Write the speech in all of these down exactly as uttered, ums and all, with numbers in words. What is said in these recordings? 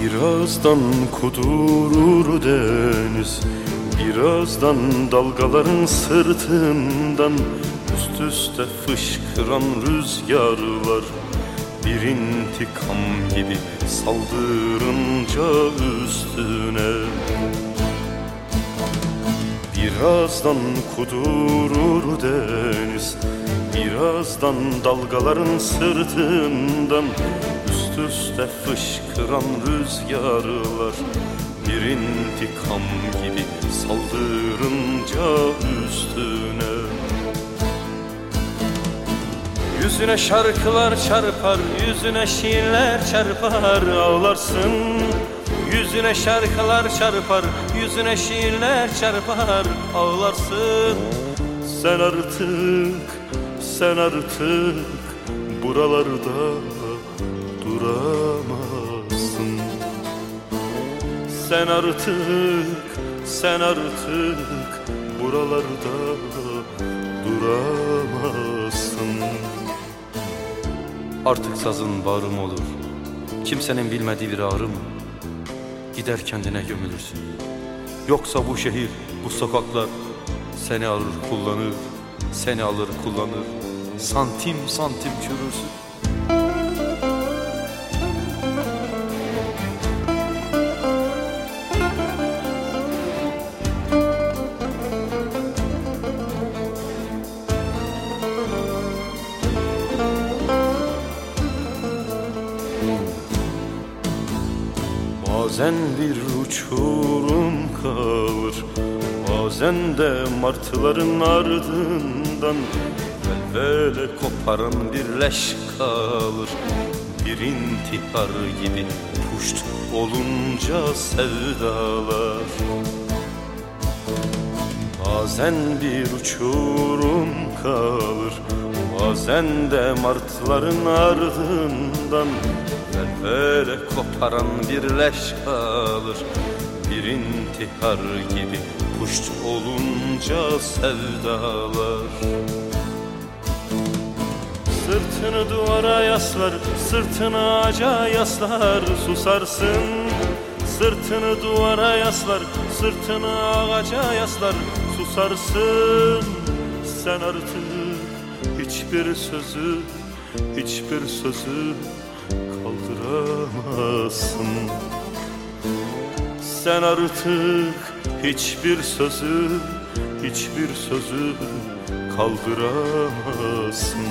Birazdan kudurur deniz, birazdan dalgaların sırtından üst üste fışkıran rüzgarlar bir intikam gibi saldırınca üstüne. Birazdan kudurur deniz, birazdan dalgaların sırtından üst üste fışkıran rüzgarlar bir intikam gibi saldırınca üstüne. Yüzüne şarkılar çarpar, yüzüne şiirler çarpar, ağlarsın. Yüzüne şarkılar çarpar, yüzüne şiirler çarpar, ağlarsın. Sen artık, sen artık buralarda duramazsın. Sen artık, sen artık buralarda duramazsın. Artık sazın bağrım olur, kimsenin bilmediği bir ağrı mı? Gider kendine gömülürsün. Yoksa bu şehir, bu sokaklar seni alır kullanır, seni alır kullanır, santim santim çürürsün. Bazen bir uçurum kalır, bazen de martıların ardından velvele koparan bir leş kalır. Bir intihar gibi puşt olunca sevdalar. Bazen bir uçurum kalır, bazen de martıların ardından velvele koparan bir leş kalır. Bir intihar gibi puşt olunca sevdalar. Sırtını duvara yaslar, sırtını ağaca yaslar, susarsın. Sırtını duvara yaslar, sırtını ağaca yaslar, susarsın. Sen artık hiçbir sözü, hiçbir sözü kaldıramazsın. Sen artık hiçbir sözü, hiçbir sözü kaldıramazsın.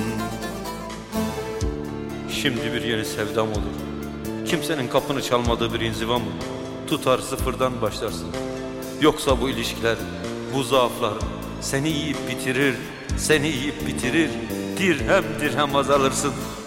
Şimdi bir yeni sevdam olur, kimsenin kapını çalmadığı bir inziva mı? Tutar sıfırdan başlarsın. Yoksa bu ilişkiler, bu zaaflar seni yiyip bitirir, seni yiyip bitirir. Dirhem dirhem azalırsın.